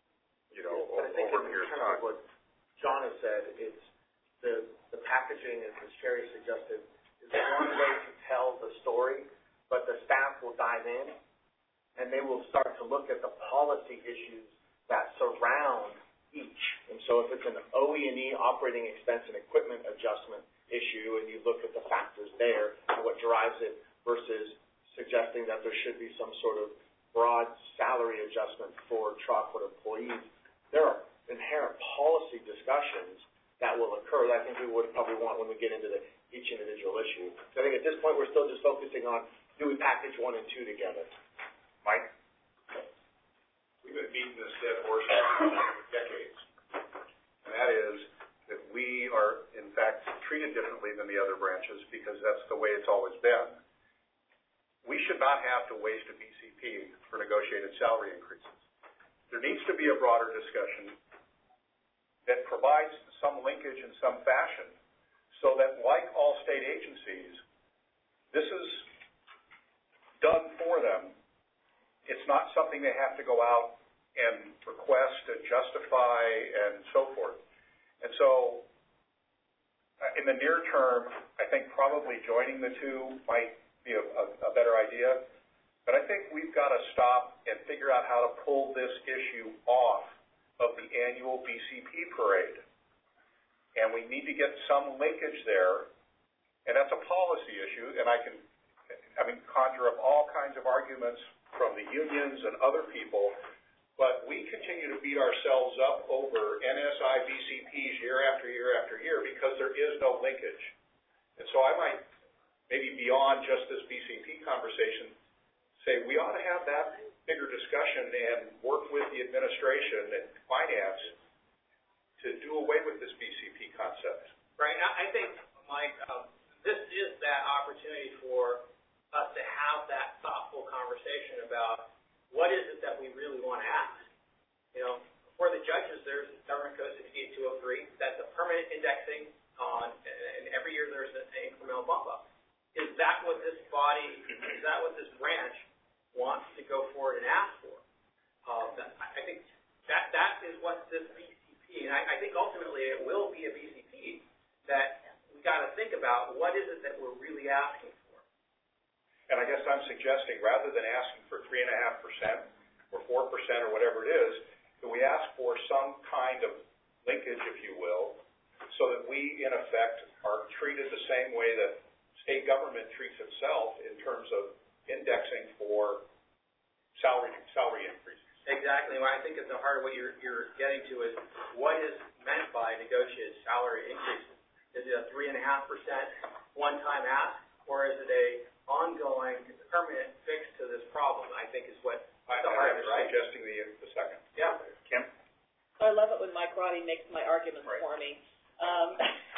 you know, Yeah, but I think over a in period of terms time. of what John has said, it's the, the packaging, as Sherry suggested, is one way to tell the story, but the staff will dive in, and they will start to look at the policy issues that surround each. And so if it's an O E and E, operating expense and equipment adjustment issue, and you look at the factors there and what drives it versus suggesting that there should be some sort of broad salary adjustment for Trotwood employees, there are inherent policy discussions that will occur that I think we would probably want when we get into the, each individual issue. So I think at this point we're still just focusing on, do we package one and two together? Mike? We've been beating this dead horse for decades, and that is that we are, in fact, treated differently than the other branches because that's the way it's always been. We should not have to waste a B C P for negotiated salary increases. There needs to be a broader discussion that provides some linkage in some fashion so that like all state agencies, this is done for them. It's not something they have to go out and request and justify and so forth. And so uh, in the near term, I think probably joining the two might be a, a, a better idea. But I think we've got to stop and figure out how to pull this issue off of the annual B C P parade. And we need to get some linkage there. And that's a policy issue, and I can, I mean, conjure up all kinds of arguments from the unions and other people, but we continue to beat ourselves up over N S I B C Ps year after year after year because there is no linkage. And so I might, maybe beyond just this B C P conversation, say we ought to have that bigger discussion and work with the administration and finance to do away with this B C P concept. Right. I think, Mike, um, this is that opportunity for us to have that thoughtful conversation about what is it that we really want to ask. You know, for the judges, there's Government Code sixty-eight two oh three. That's a permanent indexing on, and every year there's an incremental bump up. Is that what this body, is that what this branch wants to go forward and ask for? Um, I think that that is what this B C P, and I, I think ultimately it will be a B C P that we got to think about what is it that we're really asking for. And I guess I'm suggesting rather than asking for three and a half percent or four percent or whatever it is, that we ask for some kind of linkage, if you will, so that we in effect are treated the same way that state government treats itself in terms of indexing for salary salary increases. Exactly. Well, I think at the heart of what you're, you're getting to is what is meant by negotiated salary increases. Is it a three and a half percent one-time ask, or is it a ongoing, permanent fix to this problem? I think is what I, the heart I'm of it, right? suggesting the the second. Yeah. Kim. I love it when Mike Roddy makes my arguments right. for me. Um,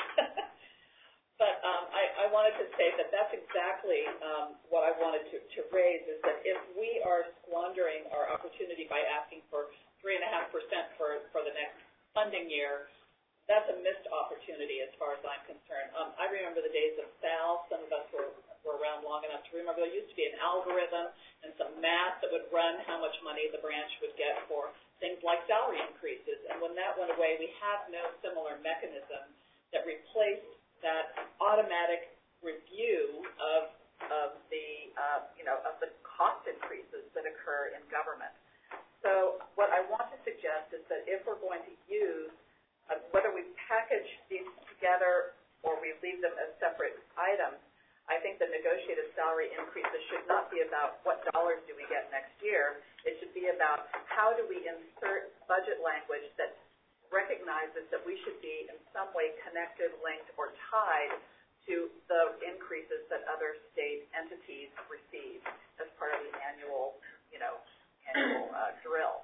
But um, I, I wanted to say that that's exactly um, what I wanted to, to raise, is that if we are squandering our opportunity by asking for three and a half percent for for the next funding year, that's a missed opportunity as far as I'm concerned. Um, I remember the days of S A L. Some of us were, were around long enough to remember there used to be an algorithm and some math that would run how much money the branch would get for things like salary increases. And when that went away, we have no similar mechanism that replaced that automatic review of of the uh, you know of the cost increases that occur in government. So what I want to suggest is that if we're going to use uh, whether we package these together or we leave them as separate items, I think the negotiated salary increases should not be about what dollars do we get next year. It should be about how do we insert budget language that recognizes that we should be in some way connected, linked, or tied to the increases that other state entities receive as part of the annual, you know, annual uh, drill.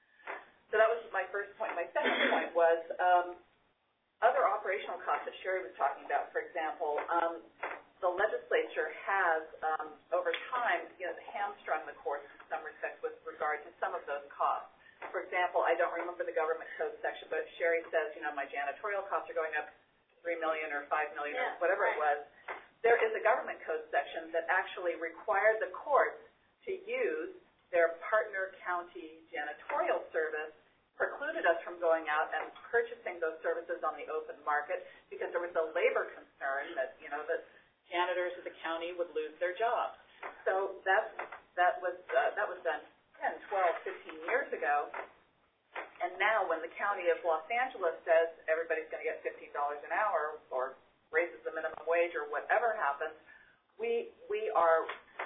So that was my first point. My second point was um, other operational costs that Sherry was talking about. For example, um, the legislature has, um, over time, you know, hamstrung the courts in some respects with regard to some of those costs. For example, I don't remember the government code section, but Sherry says, you know, my janitorial costs are going up three million dollars or five million dollars or whatever it was. There is a government code section that actually required the courts to use their partner county janitorial service, precluded us from going out and purchasing those services on the open market because there was a labor concern that, you know, that janitors of the county would lose their jobs. So that that was uh, that was done ten, twelve, fifteen years ago, and now when the county of Los Angeles says everybody's going to get fifteen dollars an hour or raises the minimum wage or whatever happens, we we are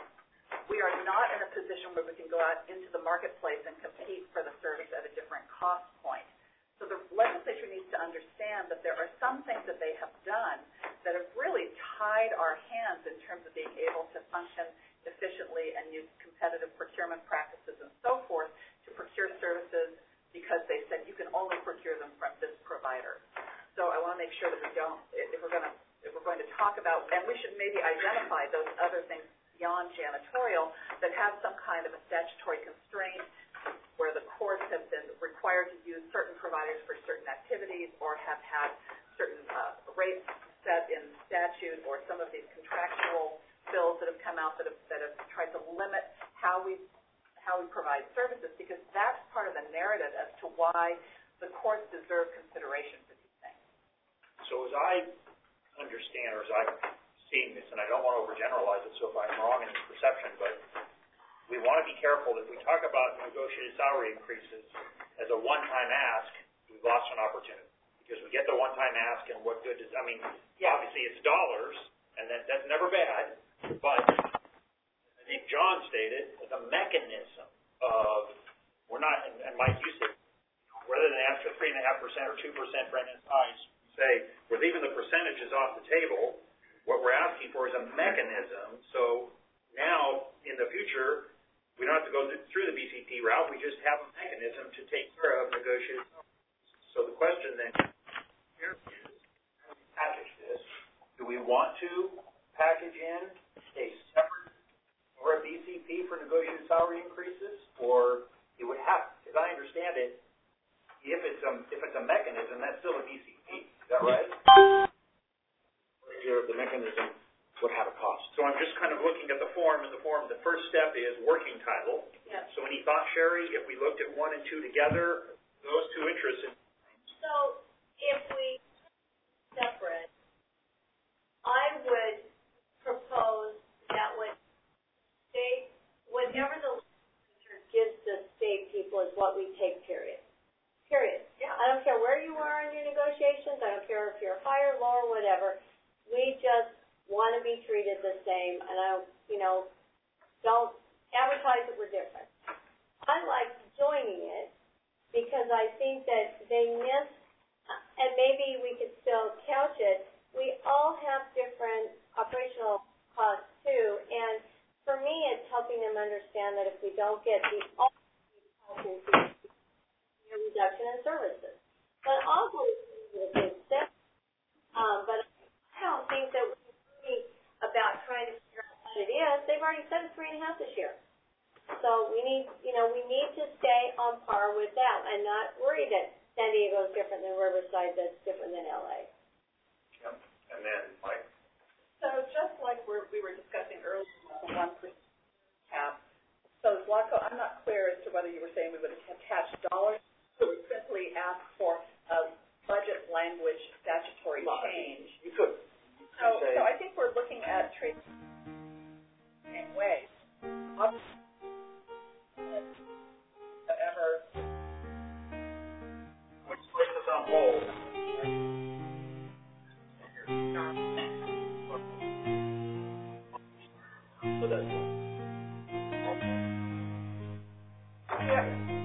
we are not in a position where we can go out into the marketplace and compete for the service at a different cost point. So the legislature needs to understand that there are some things that they have done that have really tied our hands in terms of being able to function efficiently and use competitive procurement practices and so forth to procure services because they said you can only procure them from this provider. So I want to make sure that we don't, if we're going to, if we're going to talk about, and we should maybe identify those other things beyond janitorial that have some kind of a statutory constraint where the courts have been required to use certain providers for certain activities or have had certain uh, rates set in statute or some of these contractual bills that have come out that have, that have tried to limit how we how we provide services, because that's part of the narrative as to why the courts deserve consideration for these things. So as I understand, or as I've seen this, and I don't want to overgeneralize it, so if I'm wrong in this perception, but we want to be careful that if we talk about negotiated salary increases as a one-time ask, we've lost an opportunity. Because we get the one-time ask, and what good does, I mean, yeah. obviously it's dollars, and that, that's never bad, but I think John stated, the mechanism of, we're not, and, and Mike, you said, rather than ask for three point five percent or two percent for N S Is, say, we're leaving the percentages off the table. What we're asking for is a mechanism, so now, in the future, we don't have to go through the B C P route, we just have a mechanism to take care of negotiated. So the question then here is, how do we package this? Do we want to package in a separate or a B C P for negotiated salary increases, or it would have, as I understand it, if it's a, if it's a mechanism, that's still a B C P. Is that right? Here, the mechanism would have a cost. So I'm just kind of looking at the form, and the form, the first step is working title. Yeah. So any thought, Sherry, if we looked at one and two together, those two interests in. So if we separate, I would propose that what state, whatever the legislature gives the state people is what we take, period. Period. Yeah. I don't care where you are in your negotiations. I don't care if you're higher, lower, whatever. We just want to be treated the same, and I don't, you know, don't advertise that we're different. I like joining it because I think that they miss, and maybe we could still couch it, we all have different operational costs too, and for me it's helping them understand that if we don't get the a reduction in services. But also, um, but I don't think that we're really about trying to figure out what it is. They've already said it's three and a half this year. So we need, you know, we need to stay on par with that and not worry that San Diego is different than Riverside, that's different than L A. Yep. And then, Mike? So just like we're, we were discussing earlier about the one percent cap, so Zlatko, I'm not clear as to whether you were saying we would attach dollars or simply ask for a budget language statutory change. You could. So, so I think we're looking at treating the same way. Obviously, ever which places on hold. So that's yeah.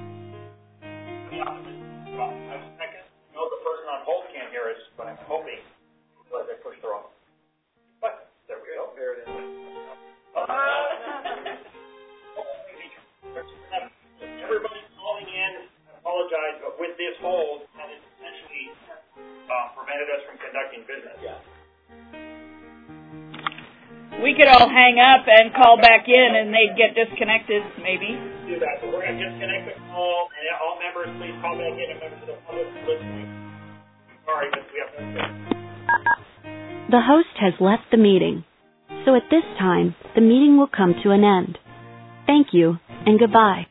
A second. No, the person on hold can't hear us, but I'm hoping that they push the wrong. But there we go. There it is. Everybody's calling in. I apologize, but with this hold, that has essentially um, prevented us from conducting business. Yeah. We could all hang up and call back in, and they'd get disconnected, maybe. Do that. So we're going to disconnect the call, and all members, please call back in, and members of the public listening. Sorry, but we have to. The host has left the meeting. So at this time, the meeting will come to an end. Thank you, and goodbye.